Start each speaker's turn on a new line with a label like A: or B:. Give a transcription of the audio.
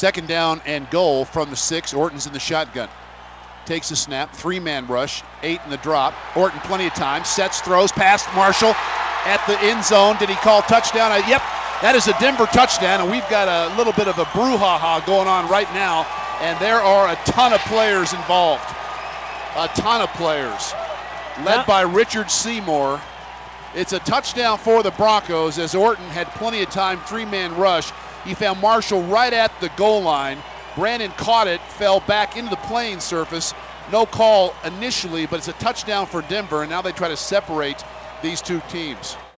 A: Second down and goal from the 6. Orton's in the shotgun. Takes a snap, 3-man rush, 8 in the drop. Orton plenty of time, sets, throws, past Marshall at the end zone. Did he call touchdown? Yep, that is a Denver touchdown, and we've got a little bit of a brouhaha going on right now, and there are a ton of players involved. A ton of players, led by Richard Seymour. It's a touchdown for the Broncos as Orton had plenty of time, 3-man rush. He found Marshall right at the goal line. Brandon caught it, fell back into the playing surface. No call initially, but it's a touchdown for Denver, and now they try to separate these two teams.